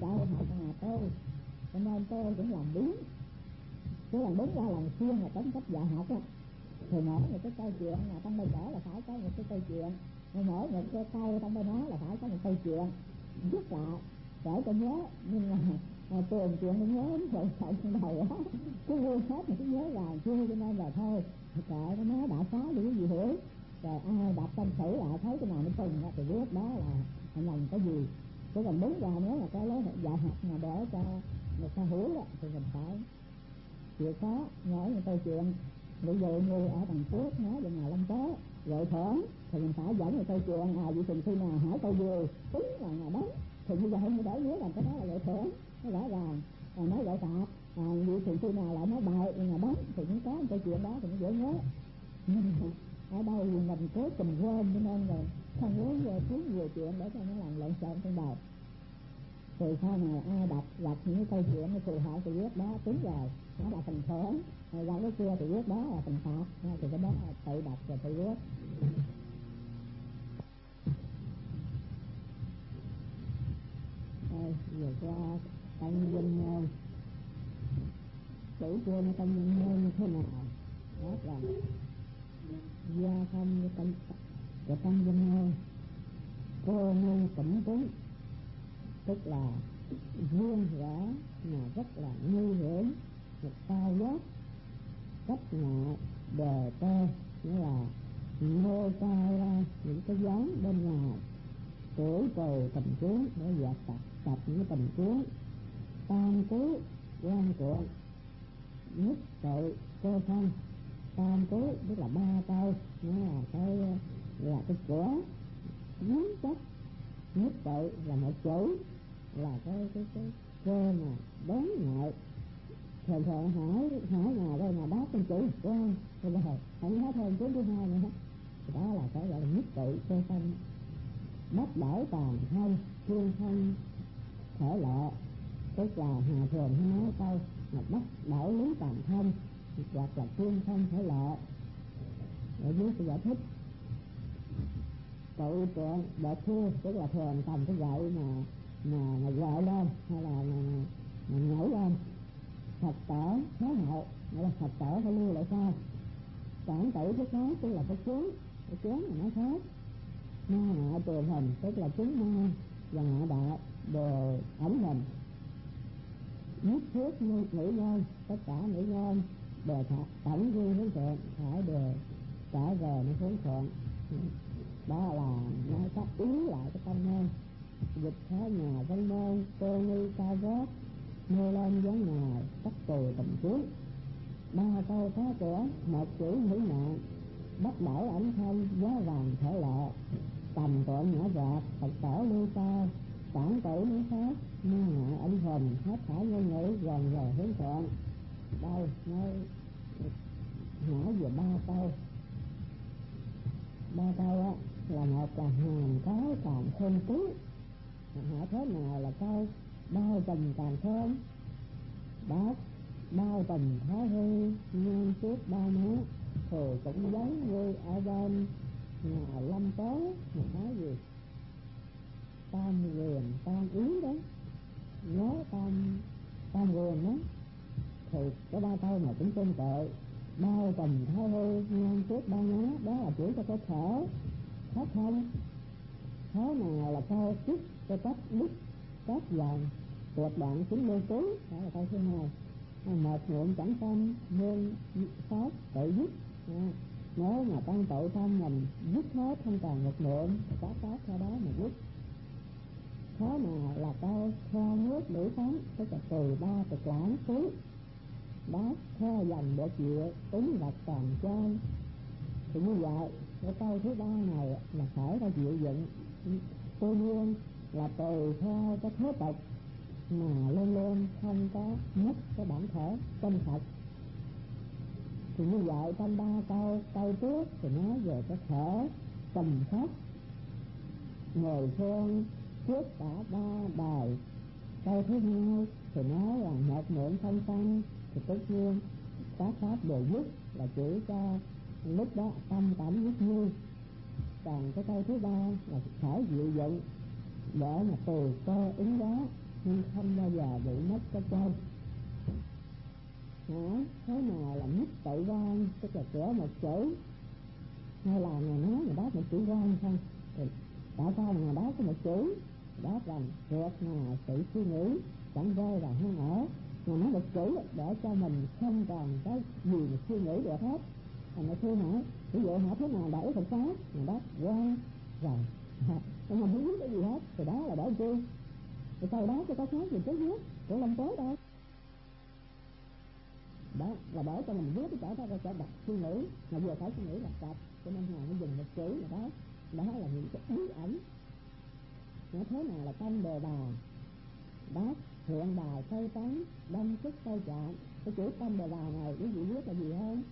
đạo học mà tôi, cho nên tôi cũng làm đúng. Cứ làm đúng ra làm xuyên là tính cách dạy học á. Thì mỗi một cái câu chuyện mà trong đây kể là phải có một cái câu chuyện, mỗi một cái câu trong đây nói là phải có một câu chuyện viết lại để cho nhớ. Nhưng mà trường chuyện nó nhớ rồi sợ trong đầu đó cứ quên hết mà cứ nhớ là chưa, cho nên là thôi kệ nó đã phá đi cái gì hiểu. Rồi ai đọc trong sử lại thấy cái nào nó trùng thì biết đó là nhầm cái gì. Chứ còn đúng ra nếu là cái lối dạy học mà để cho người ta hiểu đó, thì mình phải chịu khó nói một câu chuyện. Ví dụ như ở đằng trước nói về ngày Lâm Tế gợi thưởng thì mình phải dẫn một câu chuyện vị thường khi nào hỏi câu gì tính là ngày đó, thì như vậy mới để nhớ là cái đó là gợi thưởng nó rõ ràng. Còn nói gợi phạt vị thường khi nào lại nói bài ngày đó thì cũng có một câu chuyện đó thì nó dễ nhớ. Ở đây mình cố tình quên cho nên là không muốn kiếm nhiều chuyện để cho nó làm lộn xộn trong đầu. Thì sau này ai đọc gặp những cái câu chuyện nó phù hợp thì viết đó đúng rồi, nó là phần thưởng. Rồi ra cái kia thì viết đó là phần phạt, thì cái đó là tự đọc rồi tự viết. Đây vừa qua công dân ngôn, chủ trương công dân ngôn như thế nào? Đó là gia không của công dân ngôn cô ngôn tỉnh tứ, tức là riêng rõ mà rất là nguy hiểm, một cao giác cách ngạ đề tê, nghĩa là nêu cao ra những cái dáng bên ngoài tuổi cầu tình kiến để dẹp tập những tình kiến tam cứu quan cuộn nhất tự cơ thân. Tam cứu tức là ba câu, nó là cái cửa dính chất, nhất tự là một chữ, là cái cơ mà đáng ngại. Thường hỏi nhà đây mà đáp trên chữ quan rồi phải nói thêm chữ thứ hai nữa, đó là cái gọi là nhất tự cơ thân. Bắt đảo tàn thân chuyên thân thể lệ, tức là Hòa Thường hay nói câu là bắt đảo lý tàn thân hoặc là chuyên thân thể lệ. Ở dưới sẽ giải thích tự trượng đợt thua, tức là thường cầm cái gậy mà gợi lên hay là nhảy lên. Phật tử thế hậu, nghĩa là Phật tử phải lưu lại sao. Cản tử cái đó tức là cái chướng mà nó khác. Ma ngạ trường hình, tức là chúng ma và ngạ đạo đều ẩn hình. Nhất thiết như nữ nhân, tất cả nữ nhân đều tổng ghi hướng thượng, phải đều trả về nó hướng thượng. Đó là nói cách ý lại cái tâm môn. Dịch thái nhà văn môn, cô nghi cao vót, nêu lên dáng ngài, tắc tù tình kiến. Ba câu phá cửa, một chữ hữu nạn, bắt đảo ảnh thân, giá vàng thể lệ. Cầm trộn nhỏ dạt, Phật tổ lưu cao, cản tử núi khác, ma ngại ảnh hình, hết thải ngôn ngữ, gần về hướng thượng. Đây, nói nhỏ về ba câu. Ba câu á, là một là hàng cái càng khôn tí. Hỏi thế nào là câu bao trùm càng khôn? Đáp bao trùm thái hư, nhân suốt ba má, thì cũng giống như ở bên nhà Lâm Tế mà nói gì tam quyền tam ý đó, nói tam quyền đó, thì cái ba câu này cũng tương tự. Bao trùm thái hư, nhân suốt ba má, đó là chỉ cho cái thể thoát thân. Thế nào là câu chức cho cách đức các dòng tuyệt đoạn chính lưu tú, đó là câu thứ hai. Một nguyện chẳng tâm nên pháp tự dứt. Nếu mà trong tự thân mình dứt hết không còn một nguyện, có pháp theo đó mà dứt. Thế nào là câu theo nước đủ tánh, tức là từ ba cực lãng tứ. Đó theo dòng để chịu ứng vật toàn chơi. Thì như vậy cái câu thứ ba này là phải ra chịu dựng. Tuy nhiên là tùy theo cái thế tục mà luôn luôn không có mất cái bản thể chân thật. Thì như vậy trong ba câu trước thì nói về cái thể tầm pháp ngồi phương trước cả ba đời. Câu thứ hai thì nói là một niệm không sanh, thì tất nhiên các pháp đều dứt, là chỉ cho lúc đó tâm cảm dứt như. Còn cái câu thứ ba là phải dịu dựng để mà từ cơ ứng đó nhưng không bao giờ bị mất cái chân. Thế nào là nhất tự quan, tức là cửa một chữ, hay là người nói người đó một chữ quan không? Thì tại sao người đó có một chữ đó rằng trượt là sự suy nghĩ chẳng rơi vào hang ở, mà nói một chữ để cho mình không còn cái gì mà suy nghĩ được hết. Thành ra khi hỏi ví dụ hỏi thế nào để Phật pháp, người đó quan rồi không không biết cái gì hết, thì đó là để chi? Thì sau đó có khác gì trước hết của Long Tế đâu. Đó là để cho mình viết cái chỗ đó ra cho đặt suy nghĩ, mà vừa phải suy nghĩ là sạch, cho nên Ngài mới dùng một chữ mà đó là những cái bí ẩn. Nói thế nào là tâm đề bà, đó hiện bài sâu tán đâm sức sâu chạm. Cái chữ tâm đề bà này quý vị biết là gì không?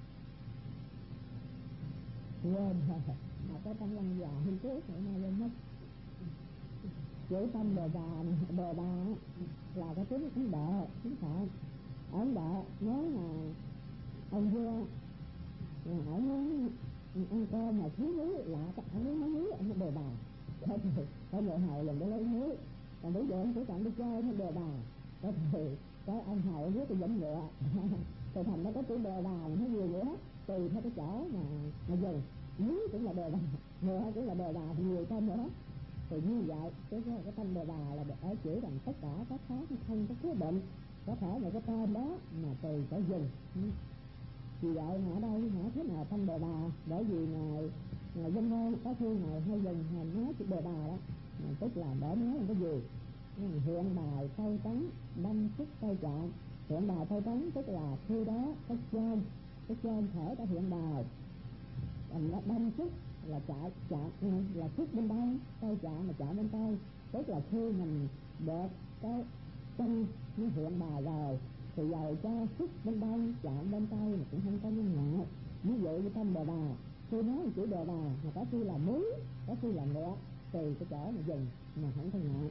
Quên rồi, mà có tâm lăng già hôm trước hiện nay lên mất. Chữ tâm đề bà là cái tiếng Ấn Độ, tiếng Phạn. Ấn Độ nhớ là ông vua là hỏi muốn ăn cơm mà thiếu muối lạ, ông muốn nói muối ông đề bà. Có người hầu lần để lấy muối, còn bây giờ ông chỉ chọn đi chơi nó đề bà. Cái ông hầu viết cái dẫn ngựa thì thành nó có chữ đề bà mà nó nhiều nữa, tùy theo cái chỗ mà dùng. Muối cũng là đề bà, ngựa cũng là đề bà, thì nhiều tên nữa. Thì như vậy cái tên đề bà là ở chỉ rằng tất cả các khác không có quyết định, có thể là cái tên đó mà tùy phải dùng. Vì vậy ở đây hỏi thế nào tâm đề bà, bởi vì ngài Dân Ngôn có khi ngài hay dùng nói chữ đề bà đó, tức là để nói là cái gì? Hiện bài sâu tấn đâm sức sâu chạm. Hiện bài sâu tấn tức là khi đó cái trên thể đã hiện bài, đâm sức là chạm là sức bên đây, sâu chạm là chạm bên tay, tức là khi mình được cái chân nó hiện bài rồi thì dầu cho sức bên đây chạm bên tay mà cũng không có nhân ngại. Ví dụ như tâm đề bà, khi nói chữ đề bà mà có khi là muối, có khi là ngựa, tùy cái chỗ mà dùng mà không có ngại.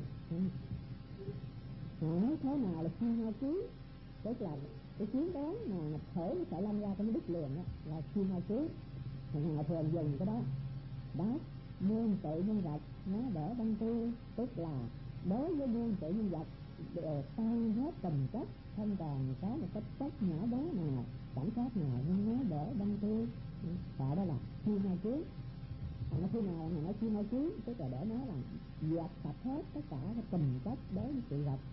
Hỏi thế nào là chi ma chí, tức là cái chiến đoán mà thổi nó sẽ lăn ra cái đứt liền đó là chi ma chí. Thì ngài thường dùng cái đó. Đó, muôn tự nhân vật nó để đăng tu, tức là đối với muôn tự nhân vật đều tan hết tình chất, không còn có một cái chất nhỏ bé nào, cảnh sát nào nhưng nó để đăng tu. Tại đó là chi ma chí. Nó khi nào mà nói chi ma chí, tức là để nói là dẹp sạch hết tất cả cái tình chất đối với sự vật.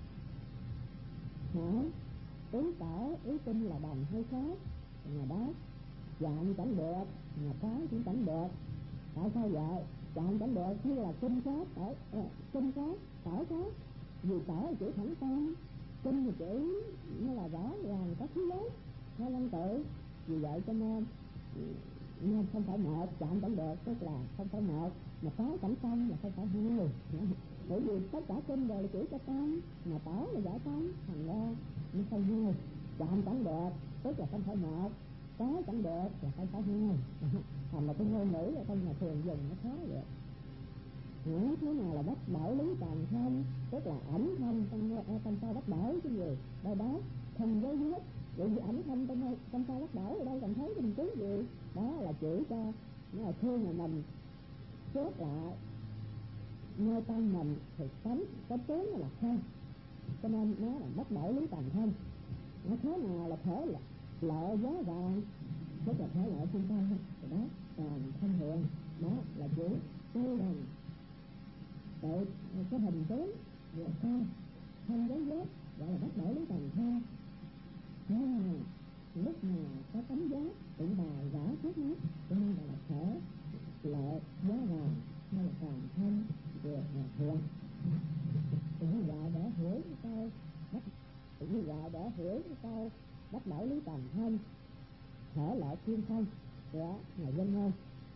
Ý tỏ ý tin là đồng hay khác, mà đó chạm chẳng được, mà cái cũng chẳng được. Tại sao vậy? Chạm chẳng được như là kinh khác, kinh khác, tỏ khác. Vì tỏ là chữ thẳng tâm, kinh là chữ nó là rõ ràng có thứ lớn, nó lân tự. Vì vậy cho nên không phải một, chạm chẳng được tức là không phải một, mà có cảnh tâm là không phải hai. Bởi vì tất cả kinh đều là chữ cho tâm, mà tỏ là giải tâm, thành ra nó không hai. Chạm chẳng được tức là không phải một, có chẳng được là không phải hai. Thành là cái ngôn ngữ ở trong nhà thường dùng nó khó vậy. Nói thế nào là bắt bảo lý toàn thân, tức là ảnh thân trong sao bắt bảo cái gì đâu đó không dấu viết. Vậy vì ảnh thân trong sao bắt bảo ở đây còn thấy mình chứ gì, đó là chỉ cho nó là thương mà mình chốt lại nơi tâm mình thì tánh cái tướng là không, cho nên nó là bất bảo lý toàn thân. Nó thế nào là thể là lợi giá vàng, tức là thể lợi xung quanh đó, toàn thân hiện, đó là chữ tư rằng tự cái hình tướng là không dấu vết, gọi là bất bảo lý toàn thân. Nhưng lúc nào có tấm giá tự bài rõ trước mắt, cho nên là thể lợi giá vàng hay là toàn thân về hiện. Như vậy để hiểu cái câu bắt, như vậy để hiểu cái câu bắt bảo lý toàn thân, thể lợi thiên thân của nhà Dân Ngôn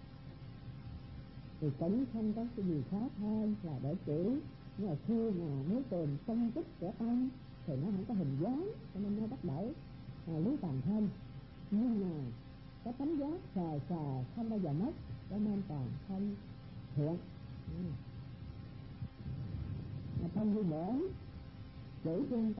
thì cũng không có cái gì khác hơn là để chỉ. Nhưng mà khi mà muốn tìm công tích của tâm thì nó không có hình dáng, cho nên nó bắt đầu lý toàn thân. Nhưng mà cái tánh giác sờ không bao giờ mất, cho nên còn không hiện. Không như nữa chữ chuyên